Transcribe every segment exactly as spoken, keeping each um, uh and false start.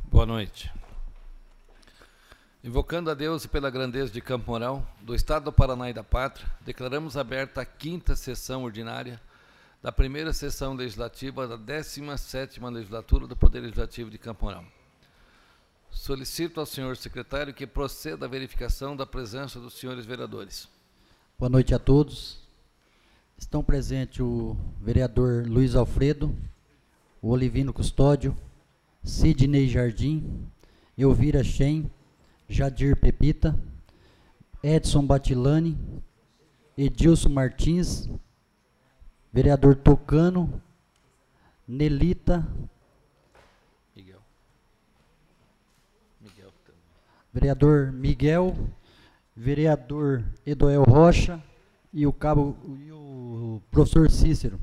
Boa noite. Invocando a Deus e pela grandeza de Campo Mourão, do Estado do Paraná e da Pátria, declaramos aberta a quinta sessão ordinária da primeira sessão legislativa da décima sétima legislatura do Poder Legislativo de Campo Mourão. Solicito ao senhor secretário que proceda à verificação da presença dos senhores vereadores. Boa noite a todos. Estão presentes o vereador Luiz Alfredo, o Olivino Custódio, Sidney Jardim, Elvira Shen, Jadir Pepita, Edson Batilani, Edilson Martins, vereador Tocano, Nelita, Miguel. Miguel também. Vereador Miguel, vereador Edoel Rocha e o cabo e o professor Cícero.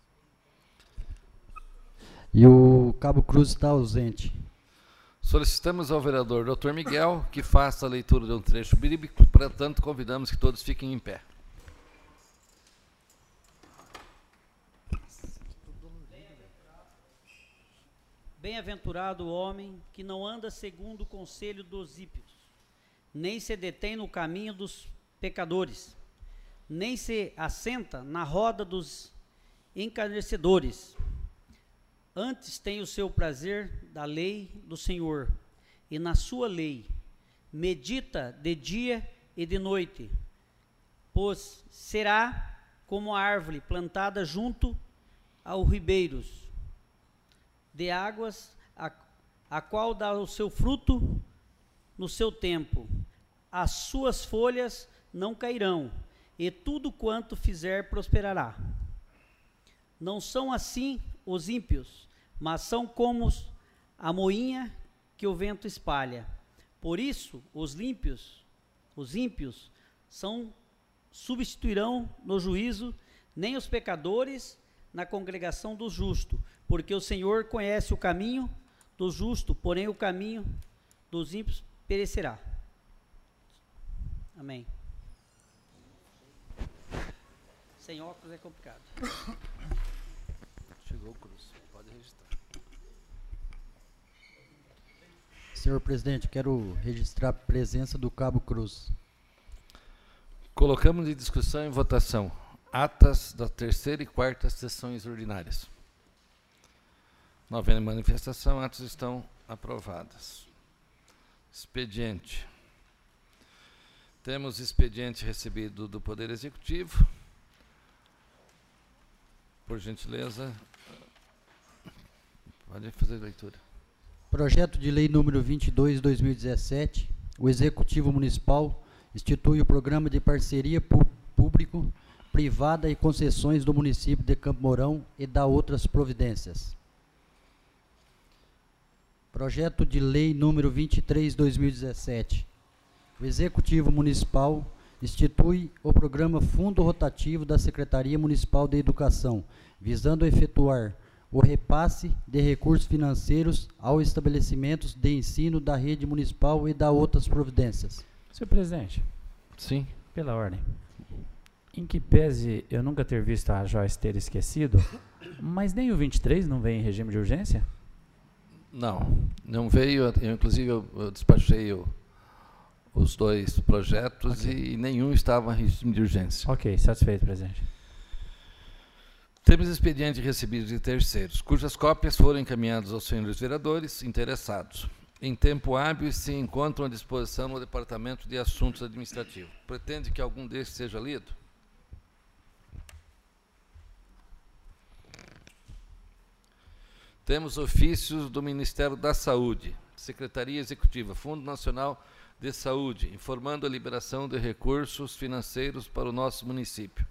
E o cabo Cruz está ausente. Solicitamos ao vereador doutor Miguel que faça a leitura de um trecho bíblico, portanto convidamos que todos fiquem em pé. Bem-aventurado o homem que não anda segundo o conselho dos ímpios, nem se detém no caminho dos pecadores, nem se assenta na roda dos encarnecedores. Antes tem o seu prazer da lei do Senhor, e na sua lei medita de dia e de noite, pois será como a árvore plantada junto aos ribeiros de águas, a, a qual dá o seu fruto no seu tempo. As suas folhas não cairão, e tudo quanto fizer prosperará. Não são assim os ímpios, mas são como a moinha que o vento espalha. Por isso, os ímpios, os ímpios são, substituirão no juízo, nem os pecadores na congregação do justo, porque o Senhor conhece o caminho do justo, porém o caminho dos ímpios perecerá. Amém. Sem óculos é complicado. Chegou o Cruz, pode registrar. Senhor presidente, quero registrar a presença do cabo Cruz. Colocamos em discussão e votação atas da terceira e quarta sessões ordinárias. Não havendo manifestação, atos estão aprovadas. Expediente. Temos expediente recebido do Poder Executivo. Por gentileza, pode fazer a leitura. Projeto de lei número vinte e dois, dois mil e dezessete, o Executivo Municipal institui o Programa de Parceria Público-Privada e Concessões do município de Campo Mourão e dá outras providências. Projeto de lei número vinte e três, dois mil e dezessete, o Executivo Municipal institui o Programa Fundo Rotativo da Secretaria Municipal de Educação, visando efetuar o repasse de recursos financeiros aos estabelecimentos de ensino da rede municipal e da outras providências. Senhor presidente. Sim. Pela ordem. Em que pese eu nunca ter visto a Joyce ter esquecido, mas nem o vinte e três não vem em regime de urgência? Não, não veio. Eu, inclusive, eu, eu despachei o, os dois projetos, okay, e nenhum estava em regime de urgência. Ok, satisfeito, presidente. Temos expediente recebido de terceiros, cujas cópias foram encaminhadas aos senhores vereadores interessados. Em tempo hábil e se encontram à disposição no Departamento de Assuntos Administrativos. Pretende que algum destes seja lido? Temos ofícios do Ministério da Saúde, Secretaria Executiva, Fundo Nacional de Saúde, informando a liberação de recursos financeiros para o nosso município.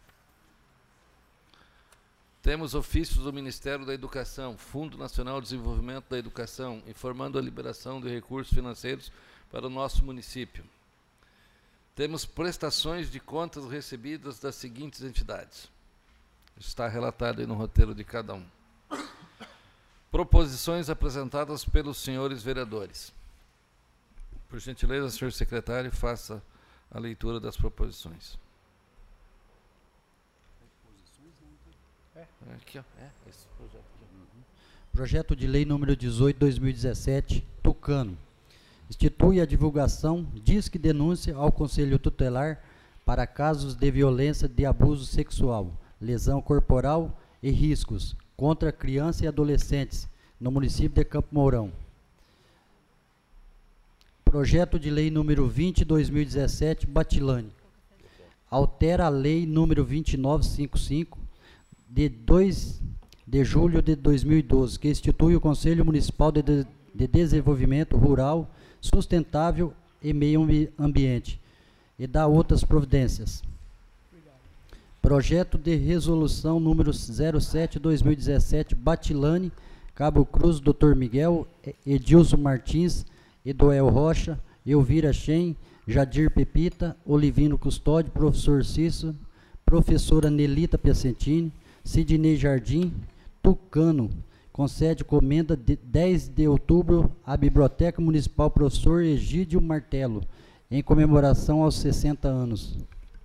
Temos ofícios do Ministério da Educação, Fundo Nacional de Desenvolvimento da Educação, informando a liberação de recursos financeiros para o nosso município. Temos prestações de contas recebidas das seguintes entidades. Está relatado aí no roteiro de cada um. Proposições apresentadas pelos senhores vereadores. Por gentileza, senhor secretário, faça a leitura das proposições. Aqui, ó. É, esse projeto aqui. Projeto de lei número dezoito, dois mil e dezessete, Tucano. Institui a divulgação, disque denúncia ao Conselho Tutelar para casos de violência de abuso sexual, lesão corporal e riscos contra crianças e adolescentes no município de Campo Mourão. Projeto de lei número vinte de dois mil e dezessete, Batilane. Altera a lei número vinte e nove cinquenta e cinco, de dois de julho de dois mil e doze, que institui o Conselho Municipal de, de, de Desenvolvimento Rural Sustentável e Meio Ambiente, e dá outras providências. Projeto de resolução número zero sete dois mil e dezessete, Batilane, Cabo Cruz, doutor Miguel, Edilson Martins, Edoel Rocha, Elvira Shen, Jadir Pepita, Olivino Custódio, professor Cícero, professora Nelita Piacentini, Sidney Jardim, Tucano, concede comenda de dez de outubro à Biblioteca Municipal Professor Egídio Martelo, em comemoração aos sessenta anos.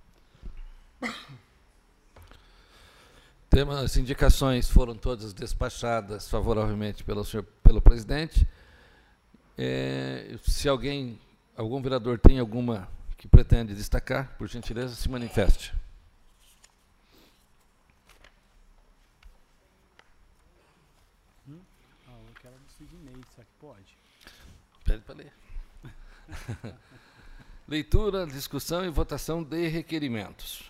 Tema, as indicações foram todas despachadas favoravelmente pelo, senhor, pelo presidente. É, se alguém, algum vereador tem alguma que pretende destacar, por gentileza, se manifeste. Hum? Ah, eu quero do Sidney, será que pode? Pede para ler. Leitura, discussão e votação de requerimentos.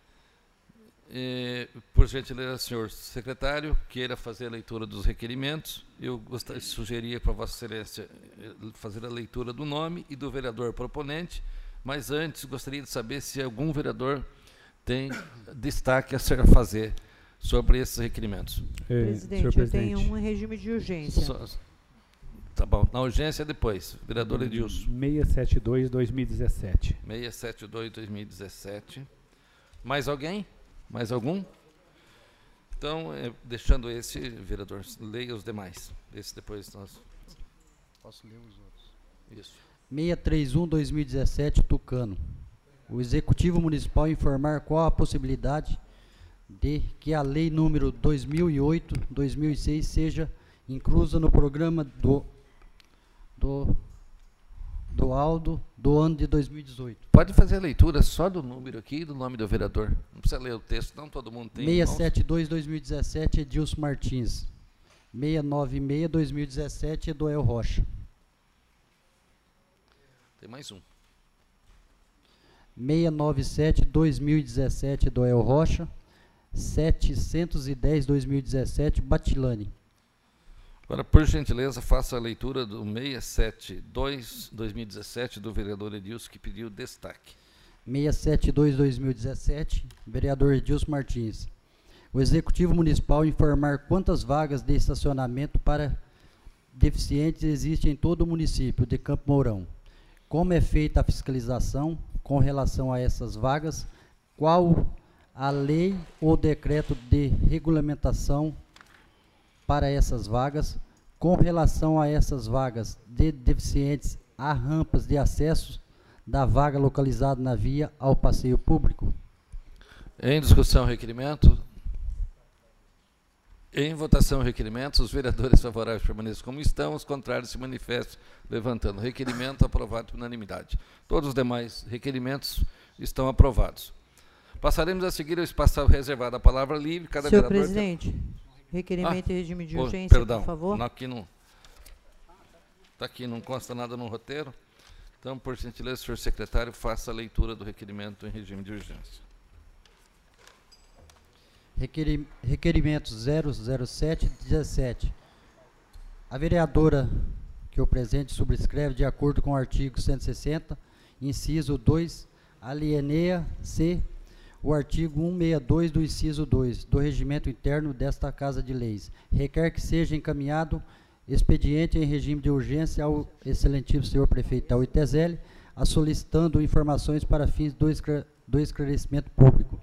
E, por gentileza, senhor secretário, queira fazer a leitura dos requerimentos. Eu gostaria, sugeria para Vossa Excelência fazer a leitura do nome e do vereador proponente, mas antes gostaria de saber se algum vereador tem destaque a ser a fazer sobre esses requerimentos. É, presidente, eu presidente. tenho um em regime de urgência. So, tá bom, na urgência depois. Vereador Edilson. seiscentos e setenta e dois, dois mil e dezessete. seiscentos e setenta e dois, dois mil e dezessete. Mais alguém? Mais algum? Então, é, deixando esse, vereador, leia os demais. Esse depois nós... Posso ler os outros? Isso. seiscentos e trinta e um, dois mil e dezessete, Tucano. O Executivo Municipal informar qual a possibilidade de que a Lei número dois mil e oito, dois mil e seis seja inclusa no programa do, do, do Aldo do ano de dois mil e dezoito. Pode fazer a leitura só do número aqui e do nome do vereador. Não precisa ler o texto, não, todo mundo tem. seiscentos e setenta e dois, dois mil e dezessete, Edilson Martins. seiscentos e noventa e seis, dois mil e dezessete, Edoel Rocha. Tem mais um. seiscentos e noventa e sete, dois mil e dezessete, Edoel Rocha. setecentos e dez, dois mil e dezessete, Batilane. Agora, por gentileza, faça a leitura do seiscentos e setenta e dois, dois mil e dezessete, do vereador Edilson, que pediu destaque. seiscentos e setenta e dois, dois mil e dezessete, vereador Edilson Martins. O Executivo Municipal informar quantas vagas de estacionamento para deficientes existem em todo o município de Campo Mourão. Como é feita a fiscalização com relação a essas vagas, qual a lei ou decreto de regulamentação para essas vagas, com relação a essas vagas de deficientes, há rampas de acesso da vaga localizada na via ao passeio público. Em discussão, requerimento. Em votação, requerimentos. Os vereadores favoráveis permaneçam como estão, os contrários se manifestam levantando. Requerimento aprovado por unanimidade. Todos os demais requerimentos estão aprovados. Passaremos a seguir ao espaço reservado à palavra livre. Cada Senhor vereador presidente, tem... requerimento ah, em regime de oh, urgência, perdão, por favor. Não, aqui não. Está aqui, não consta nada no roteiro. Então, por gentileza, senhor secretário, faça a leitura do requerimento em regime de urgência. Requeri, requerimento zero zero sete dezessete. A vereadora que o presente subscreve, de acordo com o artigo cento e sessenta, inciso dois, alieneia C, o artigo cento e sessenta e dois do inciso dois do regimento interno desta Casa de Leis. Requer que seja encaminhado expediente em regime de urgência ao excelentíssimo senhor prefeito Tauí Tezelli, a solicitando informações para fins do, esclare, do esclarecimento público.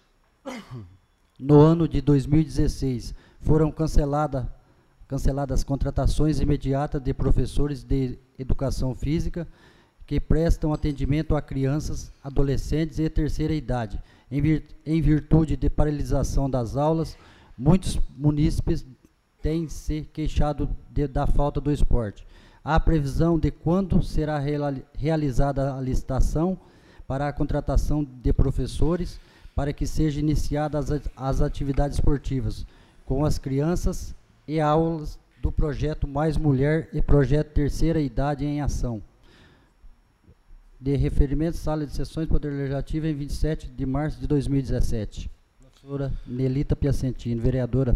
No ano de dois mil e dezesseis, foram canceladas canceladas contratações imediatas de professores de educação física que prestam atendimento a crianças, adolescentes e terceira idade. Em, vir, em virtude de paralisação das aulas, muitos munícipes têm se queixado de, da falta do esporte. Há previsão de quando será reali- realizada a licitação para a contratação de professores para que sejam iniciadas as, as atividades esportivas com as crianças e aulas do projeto Mais Mulher e projeto Terceira Idade em Ação. De referimento, sala de sessões, Poder Legislativo, em vinte e sete de março de dois mil e dezessete. Professora Nelita Piacentino, vereadora.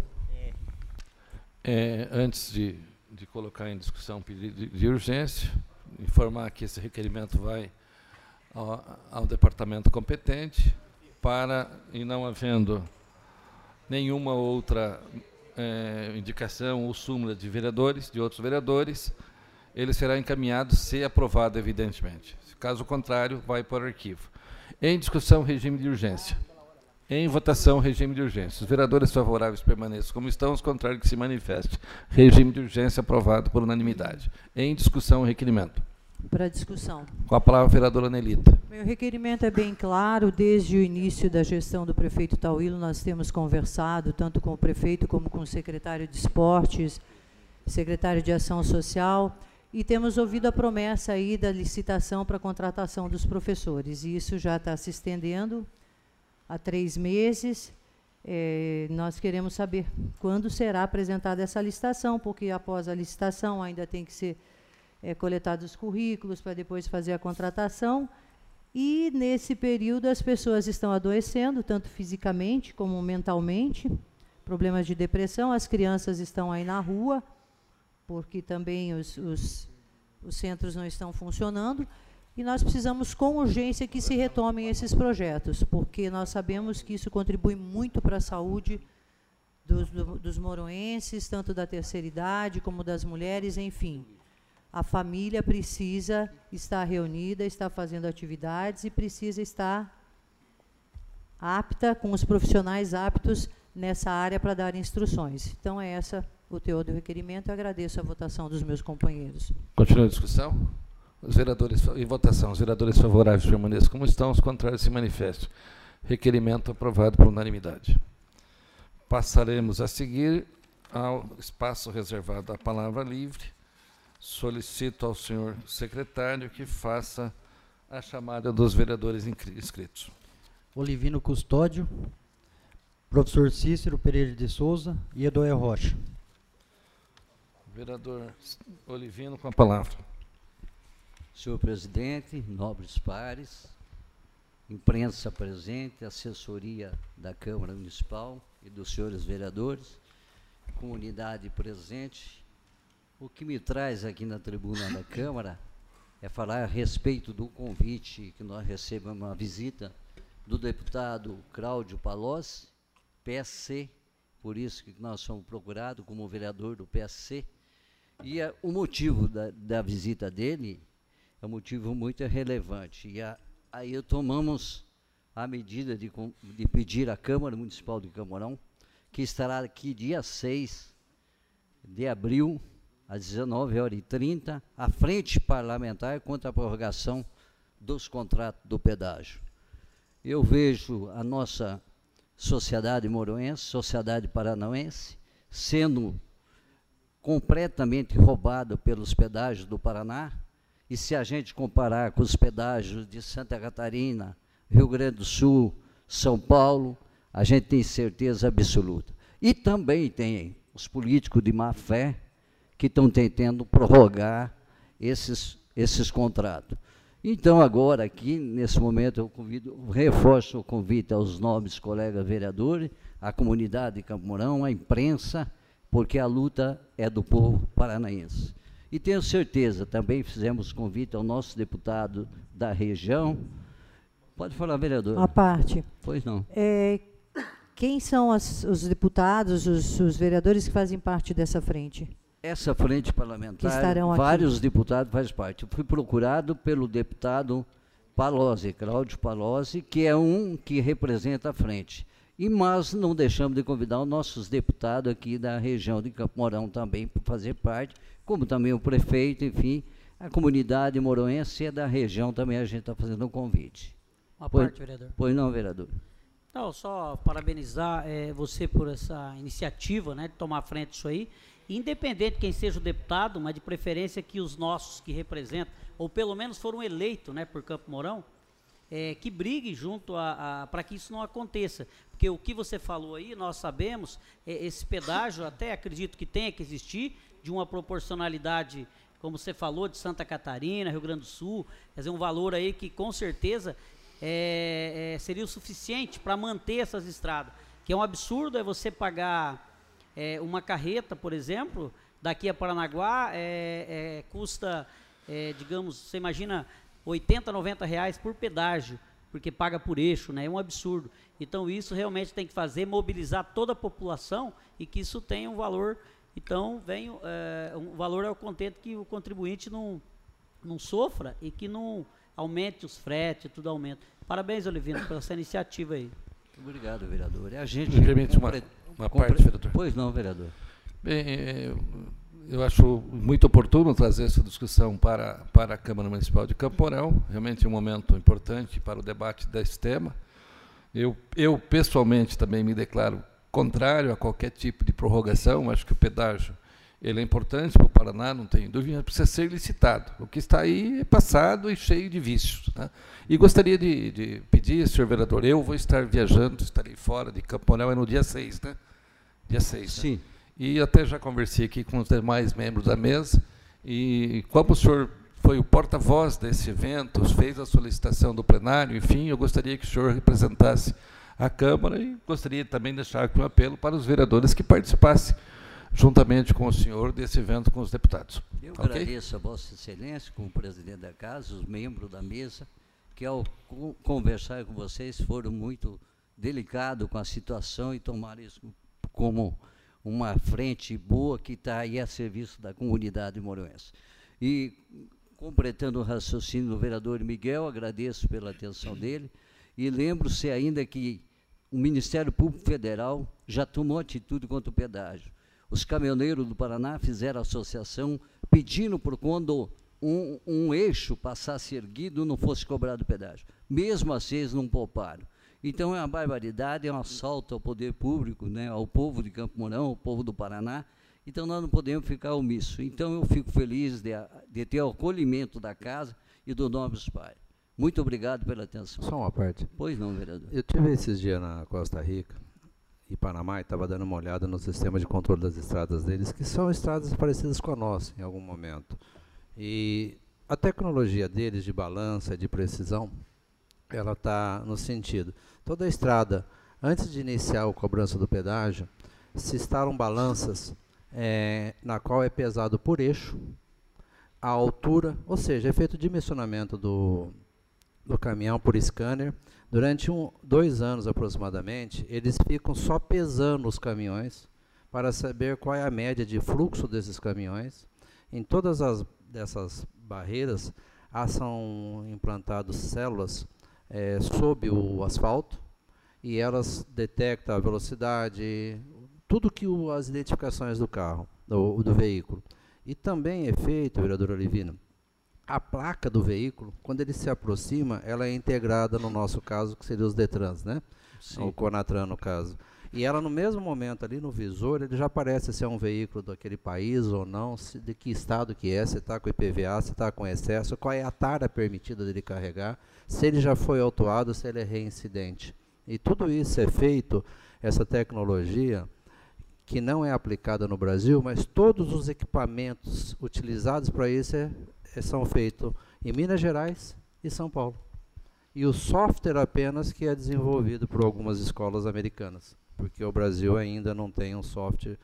É, antes de, de colocar em discussão o pedido de, de urgência, informar que esse requerimento vai ao, ao departamento competente para, e não havendo nenhuma outra é, indicação ou súmula de vereadores, de outros vereadores, ele será encaminhado, se aprovado, evidentemente. Caso contrário, vai para o arquivo. Em discussão, regime de urgência. Em votação, regime de urgência. Os vereadores favoráveis permaneçam como estão, os contrários que se manifestem. Regime de urgência aprovado por unanimidade. Em discussão, requerimento. Para discussão. Com a palavra, a vereadora Nelita. Meu requerimento é bem claro. Desde o início da gestão do prefeito Tauilo, nós temos conversado, tanto com o prefeito como com o secretário de Esportes, secretário de Ação Social, e temos ouvido a promessa aí da licitação para a contratação dos professores. E isso já está se estendendo há três meses. É, nós queremos saber quando será apresentada essa licitação, porque após a licitação ainda tem que ser é, coletados os currículos para depois fazer a contratação. E, nesse período, as pessoas estão adoecendo, tanto fisicamente como mentalmente, problemas de depressão. As crianças estão aí na rua, porque também os, os, os centros não estão funcionando, e nós precisamos com urgência que se retomem esses projetos, porque nós sabemos que isso contribui muito para a saúde dos, do, dos moroenses, tanto da terceira idade como das mulheres, enfim. A família precisa estar reunida, estar fazendo atividades e precisa estar apta, com os profissionais aptos nessa área para dar instruções. Então, é essa o teor do requerimento. Eu agradeço a votação dos meus companheiros. Continua a discussão. Os vereadores, em votação, os vereadores favoráveis permaneçam como estão, os contrários se manifestem. Requerimento aprovado por unanimidade. Passaremos a seguir ao espaço reservado à palavra livre. Solicito ao senhor secretário que faça a chamada dos vereadores inscritos. Olivino Custódio, professor Cícero Pereira de Souza e Edoel Rocha. Vereador Olivino, com a palavra. Senhor presidente, nobres pares, imprensa presente, assessoria da Câmara Municipal e dos senhores vereadores, comunidade presente, o que me traz aqui na tribuna da Câmara é falar a respeito do convite que nós recebemos, uma visita do deputado Cláudio Palocci, P S C, por isso que nós somos procurados como vereador do P S C, e a, o motivo da, da visita dele é um motivo muito relevante. E a, aí tomamos a medida de, de pedir à Câmara Municipal de Camorão, que estará aqui dia seis de abril, às dezenove horas e trinta, a frente parlamentar contra a prorrogação dos contratos do pedágio. Eu vejo a nossa sociedade moroense, sociedade paranaense, sendo completamente roubada pelos pedágios do Paraná, e se a gente comparar com os pedágios de Santa Catarina, Rio Grande do Sul, São Paulo, a gente tem certeza absoluta. E também tem os políticos de má fé que estão tentando prorrogar esses, esses contratos. Então, agora, aqui, nesse momento, eu convido, reforço o convite aos nobres colegas vereadores, à comunidade de Campo Mourão, à imprensa, porque a luta é do povo paranaense. E tenho certeza, também fizemos convite ao nosso deputado da região. Pode falar, vereador. A parte. Pois não. É, quem são as, os deputados, os, os vereadores que fazem parte dessa frente? Essa frente parlamentar, vários aqui. deputados fazem parte. Eu fui procurado pelo deputado Palocci, Cláudio Palocci, que é um que representa a frente. E mas não deixamos de convidar os nossos deputados aqui da região de Campo Mourão também para fazer parte, como também o prefeito, enfim, a comunidade moroense e da região também a gente está fazendo um convite. Uma pois, parte, vereador. Pois não, vereador. Não, só parabenizar é, você por essa iniciativa, né, de tomar frente disso aí. independente de quem seja o deputado, mas de preferência que os nossos que representam, ou pelo menos foram eleitos, né, por Campo Mourão, é, que briguem junto a, a para que isso não aconteça. Porque o que você falou aí, nós sabemos, é, esse pedágio, até acredito que tenha que existir, de uma proporcionalidade, como você falou, de Santa Catarina, Rio Grande do Sul, quer dizer, um valor aí que com certeza é, é, seria o suficiente para manter essas estradas. Que é um absurdo é você pagar é, uma carreta, por exemplo, daqui a Paranaguá, é, é, custa, é, digamos, você imagina, oitenta, noventa reais por pedágio, porque paga por eixo, né? É um absurdo. Então isso realmente tem que fazer, mobilizar toda a população e que isso tenha um valor. Então, vem, é, um valor ao contento que o contribuinte não, não sofra e que não aumente os fretes, tudo aumenta. Parabéns, Olivino, pela essa iniciativa aí. Obrigado, vereador. É a gente... Me permite uma, uma parte, vereador? Pois não, vereador. Bem, eu, eu acho muito oportuno trazer essa discussão para, para a Câmara Municipal de Campo Mourão. Realmente é um momento importante para o debate desse tema. Eu, eu pessoalmente, também me declaro contrário a qualquer tipo de prorrogação. Acho que o pedágio ele é importante para o Paraná, não tenho dúvida, precisa ser licitado. O que está aí é passado e cheio de vícios, né? E gostaria de, de pedir, senhor vereador, eu vou estar viajando, estarei fora de Campo Mourão, é no dia seis, né? Dia seis. Sim. Né? E até já conversei aqui com os demais membros da mesa, e como o senhor foi o porta-voz desse evento, fez a solicitação do plenário, enfim, eu gostaria que o senhor representasse a Câmara e gostaria também de deixar aqui um apelo para os vereadores que participassem, juntamente com o senhor, desse evento com os deputados. Eu okay? agradeço a Vossa Excelência, como presidente da Casa, os membros da mesa, que ao co conversar com vocês foram muito delicados com a situação e tomaram isso como uma frente boa que está aí a serviço da comunidade mouroense. E, completando o raciocínio do vereador Miguel, agradeço pela atenção dele e lembro-se ainda que o Ministério Público Federal já tomou atitude contra o pedágio. Os caminhoneiros do Paraná fizeram associação pedindo por quando um, um eixo passasse erguido não fosse cobrado pedágio. Mesmo assim, eles não pouparam. Então, é uma barbaridade, é um assalto ao poder público, né, ao povo de Campo Mourão, ao povo do Paraná. Então, nós não podemos ficar omissos. Então, eu fico feliz de, de ter o acolhimento da casa e do Nobres Pais. Muito obrigado pela atenção. Só uma parte. Pois não, vereador. Eu tive esses dias na Costa Rica e Panamá e estava dando uma olhada no sistema de controle das estradas deles, que são estradas parecidas com a nossa, em algum momento. E a tecnologia deles de balança, de precisão, ela está no sentido, toda a estrada, antes de iniciar a cobrança do pedágio, se instalam balanças é, na qual é pesado por eixo, a altura, ou seja, é feito o dimensionamento do, do caminhão por scanner. Durante um, dois anos aproximadamente, eles ficam só pesando os caminhões para saber qual é a média de fluxo desses caminhões. Em todas as dessas barreiras, ah, são implantadas células é, sob o asfalto e elas detectam a velocidade, tudo que o, as identificações do carro, do, do veículo. E também é feito, vereador Olivino, a placa do veículo, quando ele se aproxima, ela é integrada, no nosso caso, que seria os Detrans, né? Sim. O Conatran, no caso. E ela, no mesmo momento, ali no visor, ele já aparece se é um veículo daquele país ou não, se, de que estado que é, se está com I P V A, se está com excesso, qual é a tara permitida dele carregar, se ele já foi autuado, se ele é reincidente. E tudo isso é feito, essa tecnologia, que não é aplicada no Brasil, mas todos os equipamentos utilizados para isso é são feitos em Minas Gerais e São Paulo. E o software apenas que é desenvolvido por algumas escolas americanas, porque o Brasil ainda não tem um software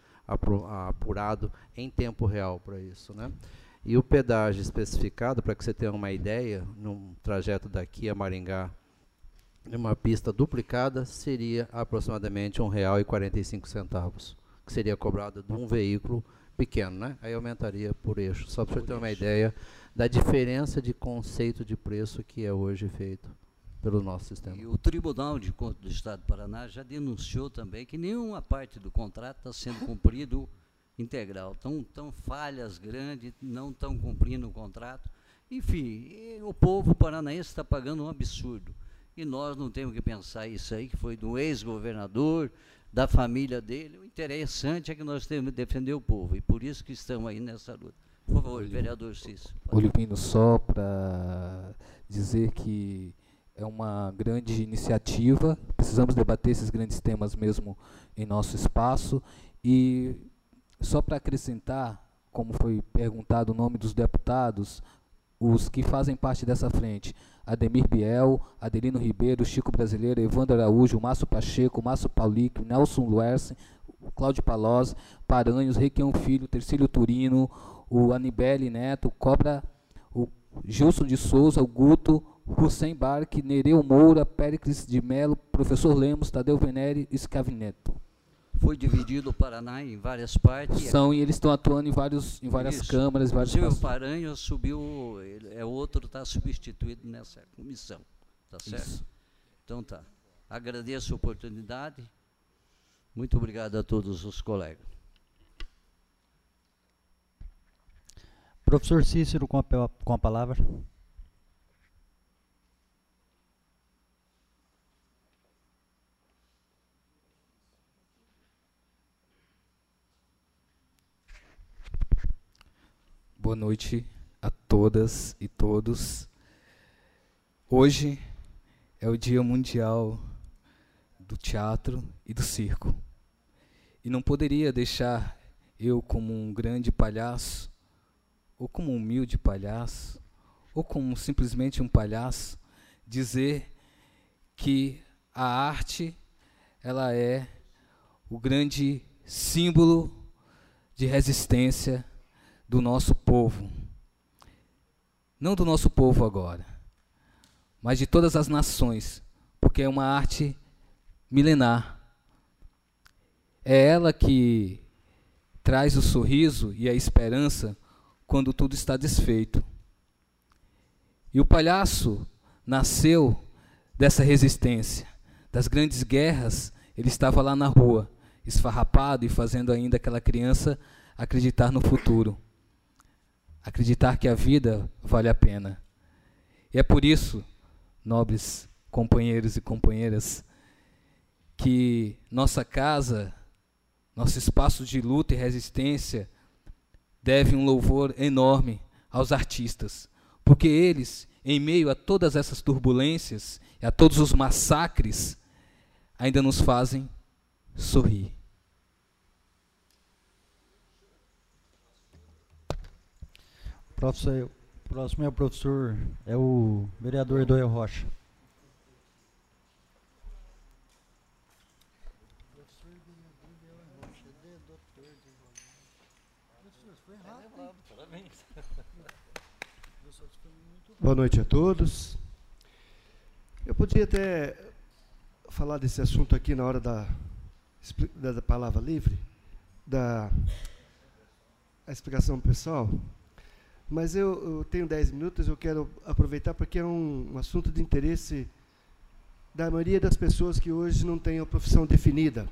apurado em tempo real para isso, né? E o pedágio especificado, para que você tenha uma ideia, num trajeto daqui a Maringá, numa pista duplicada, seria aproximadamente um real e quarenta e cinco centavos, que seria cobrado de um veículo pequeno, né? Aí aumentaria por eixo, só para você ter uma ideia da diferença de conceito de preço que é hoje feito pelo nosso sistema. E o Tribunal de Contas do Estado do Paraná já denunciou também que nenhuma parte do contrato está sendo cumprido integral. Estão tão falhas grandes, não estão cumprindo o contrato. Enfim, o povo paranaense está pagando um absurdo. E nós não temos que pensar isso aí, que foi do ex-governador, da família dele. O interessante é que nós temos que defender o povo, e por isso que estamos aí nessa luta. Por favor, vereador Cícero. Olivino, só para dizer que é uma grande iniciativa, precisamos debater esses grandes temas mesmo em nosso espaço, e só para acrescentar, como foi perguntado o nome dos deputados, os que fazem parte dessa frente: Ademir Biel, Adelino Ribeiro, Chico Brasileiro, Evandro Araújo, Márcio Pacheco, Márcio Paulic, Nelson Luerce, Cláudio Palós, Paranhos, Requião Filho, Tercílio Turino, o Anibele Neto, Cobra, o Gilson de Souza, o Guto, Hussein Barque, Nereu Moura, Péricles de Melo, Professor Lemos, Tadeu Venere e Scavineto. Foi dividido o Paraná em várias partes. São, e eles estão atuando em, vários, em várias Isso. câmaras. Vários Inclusive o Paranhos subiu, ele, é outro, está substituído nessa comissão. Tá certo? Isso. Então tá. Agradeço a oportunidade. Muito obrigado a todos os colegas. Professor Cícero, com a, com a palavra. Boa noite a todas e todos. Hoje é o Dia Mundial do Teatro e do Circo. E não poderia deixar eu, como um grande palhaço, ou como um humilde palhaço, ou como simplesmente um palhaço, dizer que a arte, ela é o grande símbolo de resistência do nosso povo. Não do nosso povo agora, mas de todas as nações, porque é uma arte milenar. É ela que traz o sorriso e a esperança quando tudo está desfeito. E o palhaço nasceu dessa resistência. Das grandes guerras, ele estava lá na rua, esfarrapado e fazendo ainda aquela criança acreditar no futuro. Acreditar que a vida vale a pena. E é por isso, nobres companheiros e companheiras, que nossa casa, nosso espaço de luta e resistência, deve um louvor enorme aos artistas, porque eles, em meio a todas essas turbulências e a todos os massacres, ainda nos fazem sorrir. Professor, o próximo é o professor, é o vereador Edoel Rocha. Boa noite a todos. Eu podia até falar desse assunto aqui na hora da, da, da palavra livre, da a explicação pessoal, mas eu, eu tenho dez minutos, eu quero aproveitar porque é um, um assunto de interesse da maioria das pessoas que hoje não têm a profissão definida.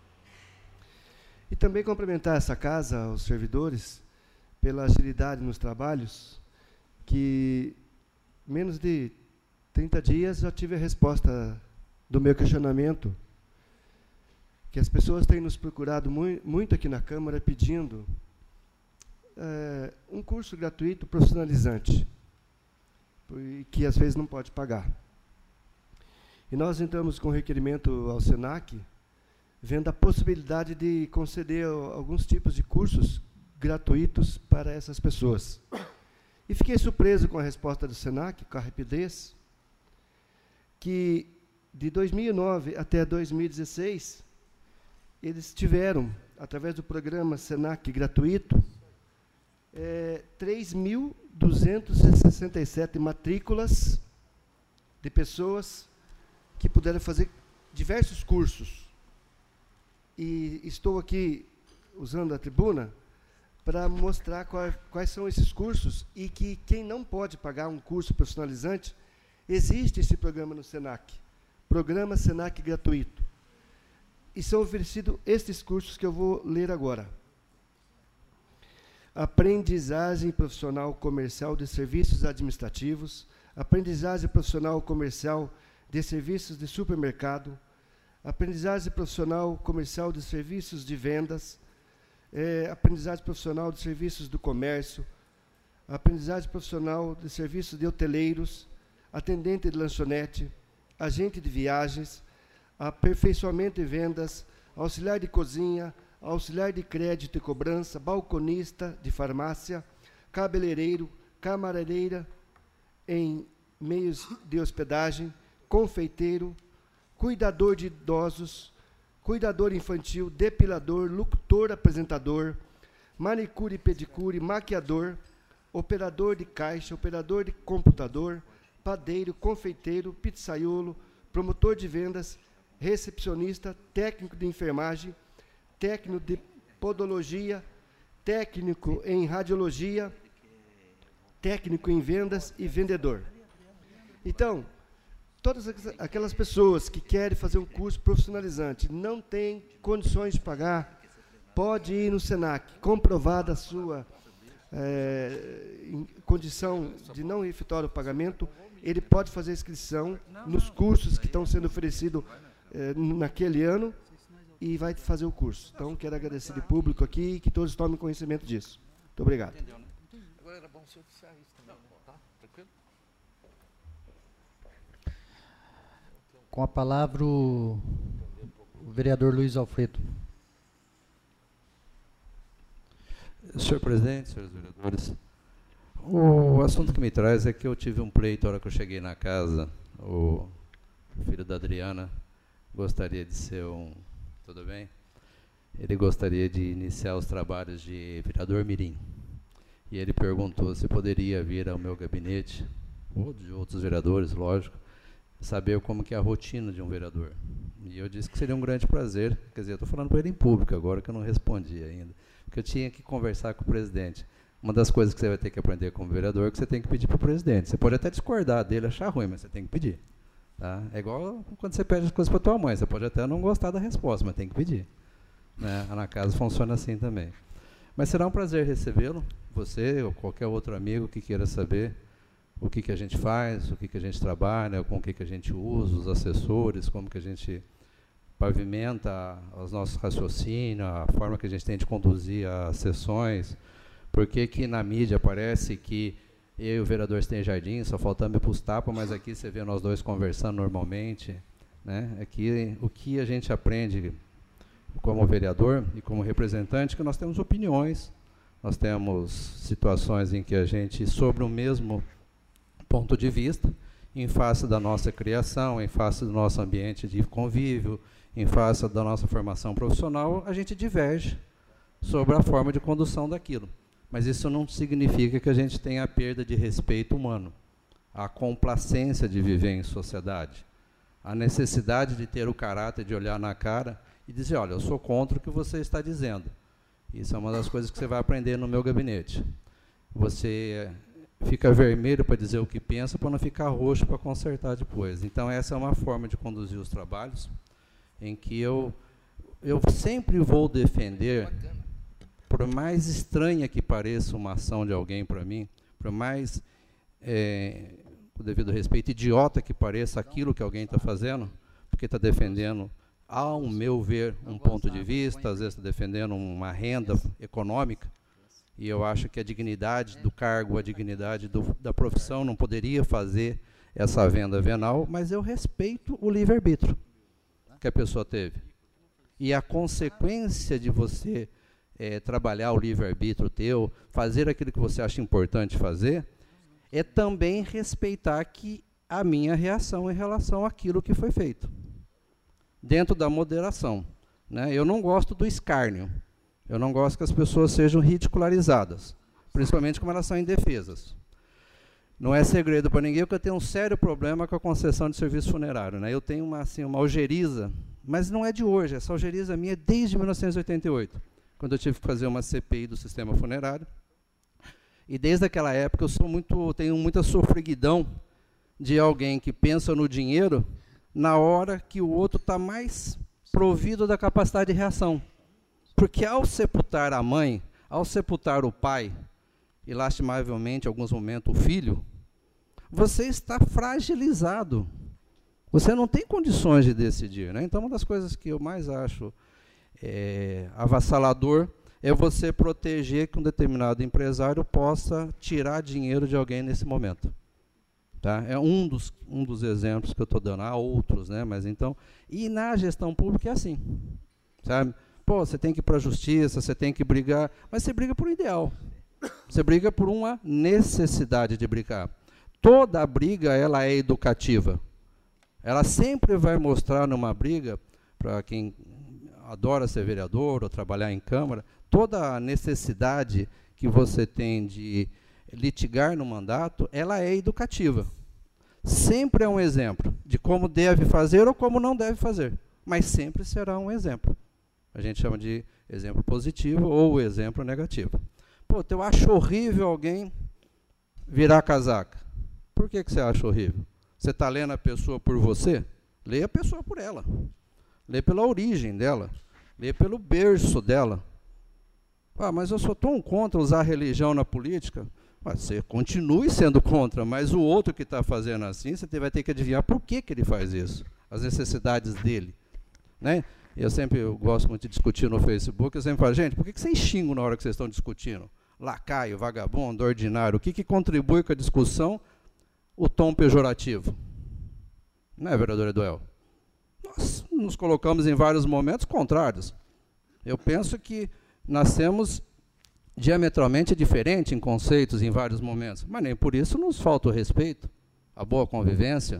E também cumprimentar essa casa, os servidores, pela agilidade nos trabalhos, que menos de trinta dias já tive a resposta do meu questionamento, que as pessoas têm nos procurado mu muito aqui na Câmara pedindo é, um curso gratuito profissionalizante, que às vezes não pode pagar. E nós entramos com requerimento ao SENAC, vendo a possibilidade de conceder alguns tipos de cursos gratuitos para essas pessoas. E fiquei surpreso com a resposta do SENAC, com a rapidez, que de dois mil e nove até dois mil e dezesseis, eles tiveram, através do programa SENAC gratuito, é, três mil duzentas e sessenta e sete matrículas de pessoas que puderam fazer diversos cursos. E estou aqui usando a tribuna para mostrar qual, quais são esses cursos e que quem não pode pagar um curso profissionalizante, existe esse programa no SENAC, Programa SENAC gratuito. E são oferecidos estes cursos que eu vou ler agora. Aprendizagem profissional comercial de serviços administrativos, aprendizagem profissional comercial de serviços de supermercado, aprendizagem profissional comercial de serviços de vendas, é, aprendizagem profissional de serviços do comércio, aprendizagem profissional de serviços de hoteleiros, atendente de lanchonete, agente de viagens, aperfeiçoamento em vendas, auxiliar de cozinha, auxiliar de crédito e cobrança, balconista de farmácia, cabeleireiro, camareira em meios de hospedagem, confeiteiro, cuidador de idosos, cuidador infantil, depilador, locutor, apresentador, manicure e pedicure, maquiador, operador de caixa, operador de computador, padeiro, confeiteiro, pizzaiolo, promotor de vendas, recepcionista, técnico de enfermagem, técnico de podologia, técnico em radiologia, técnico em vendas e vendedor. Então, todas aquelas pessoas que querem fazer um curso profissionalizante, não têm condições de pagar, pode ir no SENAC, comprovada a sua é, em condição de não efetuar o pagamento, ele pode fazer a inscrição nos cursos que estão sendo oferecidos é, naquele ano e vai fazer o curso. Então, quero agradecer de público aqui e que todos tomem conhecimento disso. Muito obrigado. Agora era bom você oficiar isso também, tá? Tranquilo? Com a palavra o, o vereador Luiz Alfredo. Senhor presidente, senhores vereadores, o assunto que me traz é que eu tive um pleito na hora que eu cheguei na casa. O filho da Adriana gostaria de ser um... Tudo bem? Ele gostaria de iniciar os trabalhos de vereador mirim. E ele perguntou se poderia vir ao meu gabinete, ou de outros vereadores, lógico, saber como que é a rotina de um vereador. E eu disse que seria um grande prazer. Quer dizer, eu estou falando para ele em público agora, que eu não respondi ainda. Porque eu tinha que conversar com o presidente. Uma das coisas que você vai ter que aprender como vereador é que você tem que pedir para o presidente. Você pode até discordar dele, achar ruim, mas você tem que pedir. Tá? É igual quando você pede as coisas para tua mãe. Você pode até não gostar da resposta, mas tem que pedir. Né? Na casa funciona assim também. Mas será um prazer recebê-lo, você ou qualquer outro amigo que queira saber o que, que a gente faz, o que, que a gente trabalha, com o que, que a gente usa, os assessores, como que a gente pavimenta os nossos raciocínios, a forma que a gente tem de conduzir as sessões, por que que na mídia parece que eu e o vereador Sten Jardim só faltamos ir para os tapas, mas aqui você vê nós dois conversando normalmente, né? Aqui o que a gente aprende como vereador e como representante, que nós temos opiniões, nós temos situações em que a gente, sobre o mesmo ponto de vista, em face da nossa criação, em face do nosso ambiente de convívio, em face da nossa formação profissional, a gente diverge sobre a forma de condução daquilo. Mas isso não significa que a gente tenha a perda de respeito humano, a complacência de viver em sociedade, a necessidade de ter o caráter de olhar na cara e dizer, olha, eu sou contra o que você está dizendo. Isso é uma das coisas que você vai aprender no meu gabinete. Você fica vermelho para dizer o que pensa, para não ficar roxo para consertar depois. Então, essa é uma forma de conduzir os trabalhos, em que eu, eu sempre vou defender, por mais estranha que pareça uma ação de alguém para mim, por mais, é, com o devido respeito, idiota que pareça aquilo que alguém está fazendo, porque está defendendo, ao meu ver, um ponto de vista, às vezes está defendendo uma renda econômica, e eu acho que a dignidade do cargo, a dignidade do, da profissão não poderia fazer essa venda venal, mas eu respeito o livre-arbítrio que a pessoa teve. E a consequência de você é, trabalhar o livre-arbítrio teu, fazer aquilo que você acha importante fazer, é também respeitar que a minha reação em relação àquilo que foi feito, dentro da moderação. Né? Eu não gosto do escárnio. Eu não gosto que as pessoas sejam ridicularizadas, principalmente como elas são indefesas. Não é segredo para ninguém que eu tenho um sério problema com a concessão de serviço funerário. Né? Eu tenho uma, assim, uma algeriza, mas não é de hoje, essa algeriza minha é desde mil novecentos e oitenta e oito, quando eu tive que fazer uma C P I do sistema funerário. E desde aquela época eu sou muito, tenho muita sofreguidão de alguém que pensa no dinheiro na hora que o outro está mais provido da capacidade de reação. Porque ao sepultar a mãe, ao sepultar o pai, e lastimavelmente, em alguns momentos, o filho, você está fragilizado. Você não tem condições de decidir, né? Então, uma das coisas que eu mais acho é, avassalador é você proteger que um determinado empresário possa tirar dinheiro de alguém nesse momento. Tá? É um dos, um dos exemplos que eu estou dando. Há outros, né? Mas então, e na gestão pública é assim, sabe? Pô, você tem que ir para a justiça, você tem que brigar, mas você briga por um ideal. Você briga por uma necessidade de brigar. Toda a briga, ela é educativa. Ela sempre vai mostrar numa briga, para quem adora ser vereador ou trabalhar em Câmara, toda a necessidade que você tem de litigar no mandato, ela é educativa. Sempre é um exemplo de como deve fazer ou como não deve fazer, mas sempre será um exemplo. A gente chama de exemplo positivo ou exemplo negativo. Pô, eu acho horrível alguém virar casaca. Por que que você acha horrível? Você está lendo a pessoa por você? Leia a pessoa por ela. Lê pela origem dela. Lê pelo berço dela. Ah, mas eu sou tão contra usar a religião na política. Ah, você continue sendo contra, mas o outro que está fazendo assim, você vai ter que adivinhar por que que ele faz isso. As necessidades dele. Né? Eu sempre eu gosto muito de discutir no Facebook, eu sempre falo, gente, por que que vocês xingam na hora que vocês estão discutindo? Lacaio, vagabundo, ordinário, o que que contribui com a discussão? O tom pejorativo. Não é, vereador Eduel? Nós nos colocamos em vários momentos contrários. Eu penso que nós temos diametralmente diferente em conceitos em vários momentos, mas nem por isso nos falta o respeito, a boa convivência.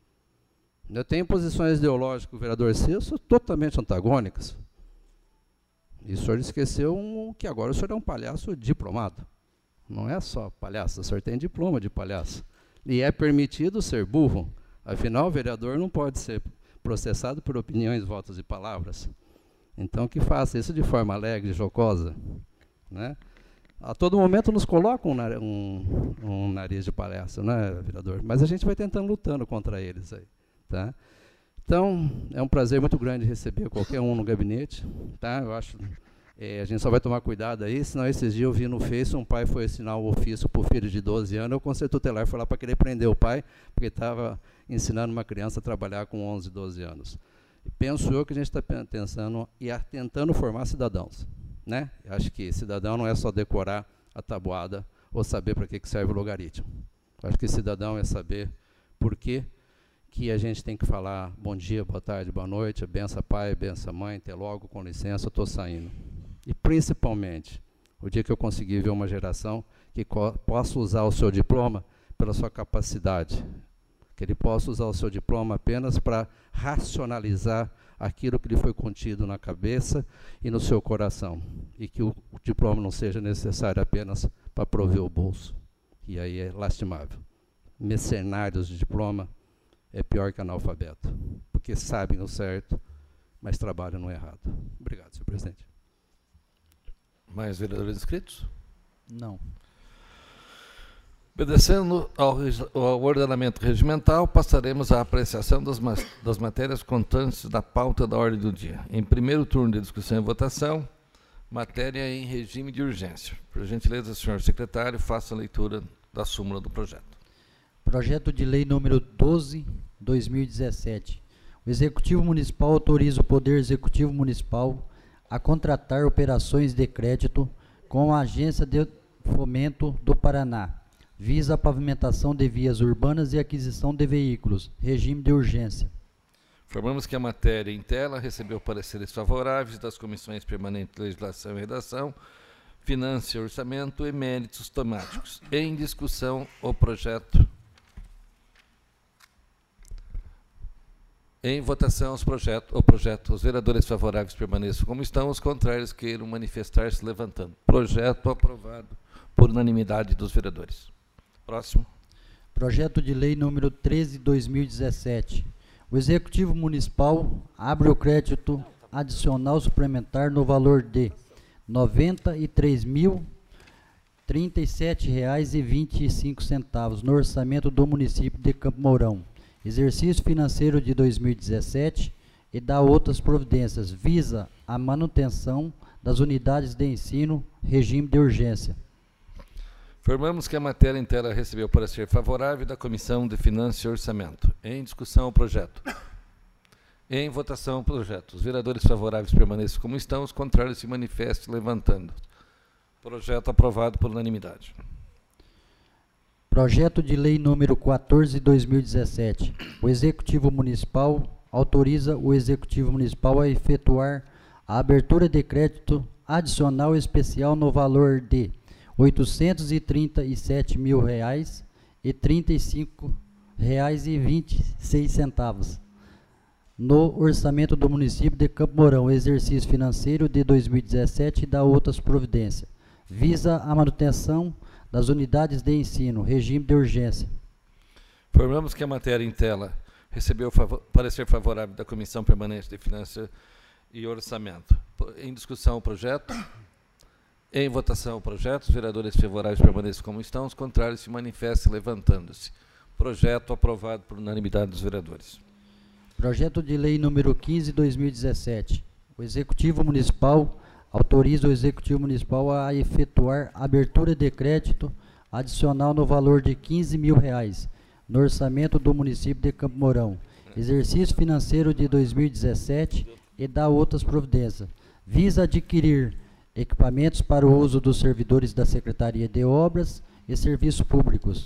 Eu tenho posições ideológicas com o vereador Celso totalmente antagônicas. E o senhor esqueceu um, que agora o senhor é um palhaço diplomado. Não é só palhaço, o senhor tem diploma de palhaço. E é permitido ser burro. Afinal, o vereador não pode ser processado por opiniões, votos e palavras. Então, que faça isso de forma alegre e jocosa. Né? A todo momento nos colocam um, um, um nariz de palhaço, né, vereador? Mas a gente vai tentando lutando contra eles aí. Tá? Então, é um prazer muito grande receber qualquer um no gabinete. Tá? Eu acho, é, a gente só vai tomar cuidado aí, senão esses dias eu vi no Face, um pai foi assinar o ofício para o filho de doze anos, o conselho tutelar foi lá para querer prender o pai, porque estava ensinando uma criança a trabalhar com onze, doze anos. E penso eu que a gente está pensando e tentando formar cidadãos. Né? Eu acho que cidadão não é só decorar a tabuada ou saber para que que serve o logaritmo. Eu acho que cidadão é saber por que que a gente tem que falar bom dia, boa tarde, boa noite, benção pai, benção mãe, até logo, com licença, eu estou saindo. E principalmente, o dia que eu conseguir ver uma geração que possa usar o seu diploma pela sua capacidade, que ele possa usar o seu diploma apenas para racionalizar aquilo que lhe foi contido na cabeça e no seu coração, e que o, o diploma não seja necessário apenas para prover o bolso. E aí é lastimável. Mercenários de diploma é pior que analfabeto, porque sabem o certo, mas trabalham no errado. Obrigado, senhor presidente. Mais vereadores inscritos? Não. Obedecendo ao, ao ordenamento regimental, passaremos à apreciação das, ma das matérias constantes da pauta da ordem do dia. Em primeiro turno de discussão e votação, matéria em regime de urgência. Por gentileza, senhor secretário, faça a leitura da súmula do projeto. Projeto de lei número doze, dois mil e dezessete. O Executivo Municipal autoriza o Poder Executivo Municipal a contratar operações de crédito com a Agência de Fomento do Paraná, visa a pavimentação de vias urbanas e aquisição de veículos, regime de urgência. Informamos que a matéria em tela recebeu pareceres favoráveis das comissões permanentes de Legislação e Redação, Finanças e Orçamento e Méritos Temáticos. Em discussão, o projeto. Em votação, os projeto, o projeto, os vereadores favoráveis permaneçam como estão, os contrários queiram manifestar-se levantando. Projeto aprovado por unanimidade dos vereadores. Próximo. Projeto de lei número treze, dois mil e dezessete. O Executivo Municipal abre o crédito adicional suplementar no valor de noventa e três mil, trinta e sete reais e vinte e cinco centavos no orçamento do município de Campo Mourão. Exercício financeiro de dois mil e dezessete e dá outras providências, visa a manutenção das unidades de ensino, regime de urgência. Informamos que a matéria em tela recebeu parecer favorável da Comissão de Finanças e Orçamento. Em discussão o projeto. Em votação o projeto. Os vereadores favoráveis permaneçam como estão, os contrários se manifestem levantando. Projeto aprovado por unanimidade. Projeto de Lei número quatorze de dois mil e dezessete. O Executivo Municipal autoriza o Executivo Municipal a efetuar a abertura de crédito adicional especial no valor de oitocentos e trinta e sete mil reais e trinta e cinco reais e vinte e seis centavos no orçamento do município de Campo Mourão, exercício financeiro de dois mil e dezessete e da outras providências. Visa a manutenção das unidades de ensino, regime de urgência. Informamos que a matéria em tela recebeu favor, parecer favorável da Comissão Permanente de Finanças e Orçamento. Em discussão o projeto. Em votação o projeto. Os vereadores favoráveis permaneçam como estão, os contrários se manifestem levantando-se. Projeto aprovado por unanimidade dos vereadores. Projeto de Lei número quinze de dois mil e dezessete. O Executivo Municipal autoriza o Executivo Municipal a efetuar abertura de crédito adicional no valor de quinze mil reais no orçamento do município de Campo Mourão, exercício financeiro de dois mil e dezessete e da outras providências. Visa adquirir equipamentos para o uso dos servidores da Secretaria de Obras e Serviços Públicos.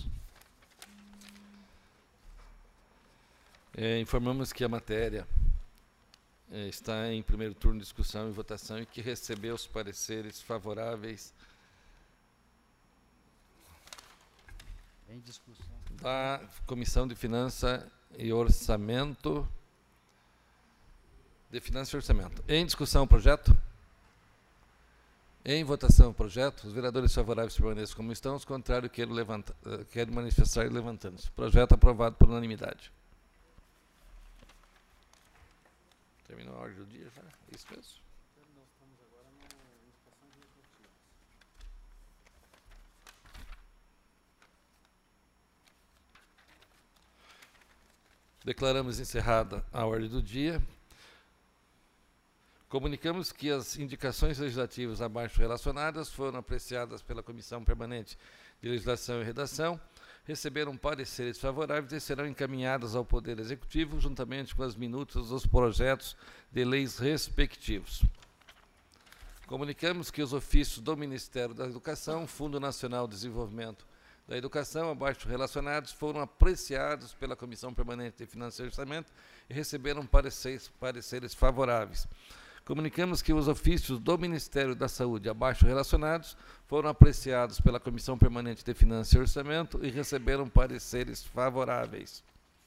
É, informamos que a matéria é, está em primeiro turno de discussão e votação e que recebeu os pareceres favoráveis em discussão da Comissão de Finanças e Orçamento. De Finanças e Orçamento. Em discussão o projeto. Em votação o projeto. Os vereadores favoráveis permaneçam como estão, os contrários querem, levanta, querem manifestar levantando-se. Projeto aprovado por unanimidade. Terminou a ordem do dia já? É isso mesmo? Nós estamos agora na indicação de motivos. Declaramos encerrada a ordem do dia. Comunicamos que as indicações legislativas abaixo relacionadas foram apreciadas pela Comissão Permanente de Legislação e Redação, receberam pareceres favoráveis e serão encaminhadas ao Poder Executivo, juntamente com as minutas dos projetos de leis respectivos. Comunicamos que os ofícios do Ministério da Educação, Fundo Nacional de Desenvolvimento da Educação, abaixo relacionados, foram apreciados pela Comissão Permanente de Finanças e Orçamento e receberam pareceres, pareceres favoráveis. Comunicamos que os ofícios do Ministério da Saúde, abaixo relacionados, foram apreciados pela Comissão Permanente de Finanças e Orçamento e receberam pareceres favoráveis.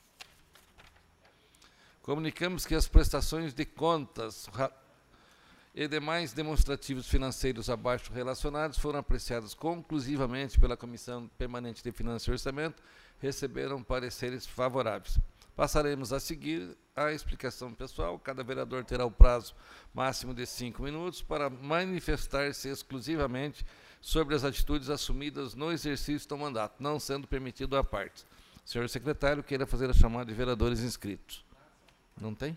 Comunicamos que as prestações de contas e demais demonstrativos financeiros abaixo relacionados foram apreciados conclusivamente pela Comissão Permanente de Finanças e Orçamento, receberam pareceres favoráveis. Passaremos a seguir a explicação pessoal. Cada vereador terá o prazo máximo de cinco minutos para manifestar-se exclusivamente sobre as atitudes assumidas no exercício do mandato, não sendo permitido à parte. Senhor secretário, queira fazer a chamada de vereadores inscritos. Não tem?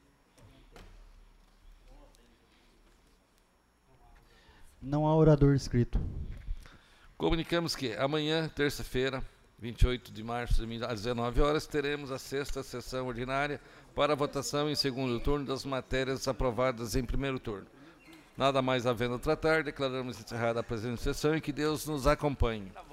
Não há orador inscrito. Comunicamos que amanhã, terça-feira, vinte e oito de março, às dezenove horas, teremos a sexta sessão ordinária para votação em segundo turno das matérias aprovadas em primeiro turno. Nada mais havendo a tratar, declaramos encerrada a presente sessão e que Deus nos acompanhe.